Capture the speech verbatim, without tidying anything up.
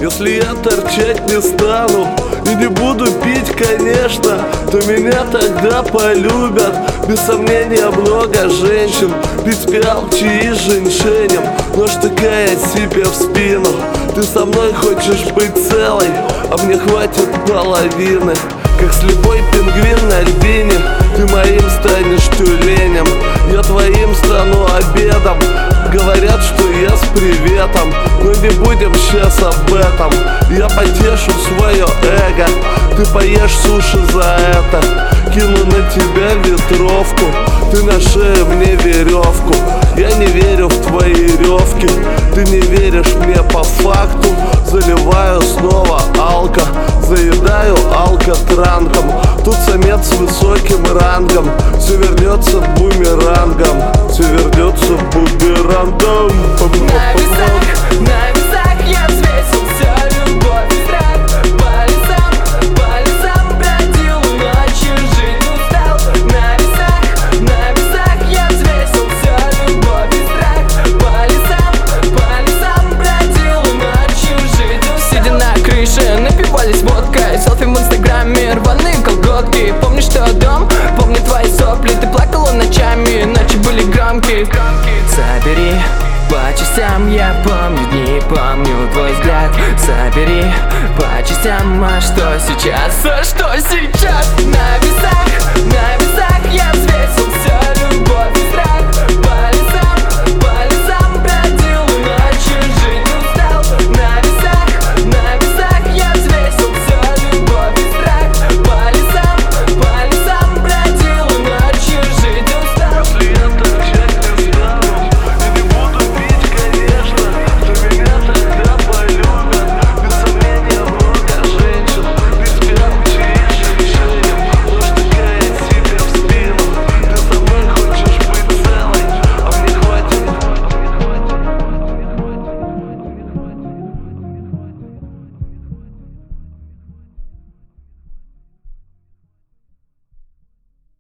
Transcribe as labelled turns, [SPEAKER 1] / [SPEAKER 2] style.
[SPEAKER 1] Если я торчать не стану и не буду пить, конечно, то меня тогда полюбят. Без сомнения много женщин пить пиалчи и женьшенем, но штыкая себе в спину. Ты со мной хочешь быть целой, а мне хватит половины. Как слепой пингвин на льдине, ты моим станешь тюленем, я твоим стану обедом. Говорят, что я с приветом, но не будем сейчас об этом. Я потешу свое эго, ты поешь суши за это. Кину на тебя ветровку, ты на шею мне веревку. Я не верю в твои ревки, ты не веришь мне по факту. Заливаю снова алко, заедаю алкотранком. Тут самец с высоким рангом, все вернется бумерангом, все вернется бумерангом.
[SPEAKER 2] На весах, на весах я взвесил всю любовь и страх. По лесам, по лесам бродил, ночью жить устал. На весах, на весах я взвесил всю любовь и страх. По лесам, по лесам бродил, ночью жить устал. Сидя на крыше, напивались водкой, селфи в инстаграме, рваные колготки. Помнишь, что дом, помню твои сопли. Ты плакала ночами, ночи были громкие. Собери по частям, я помню дни, помню твой взгляд. Собери по частям, а что сейчас, а что сейчас? На весах.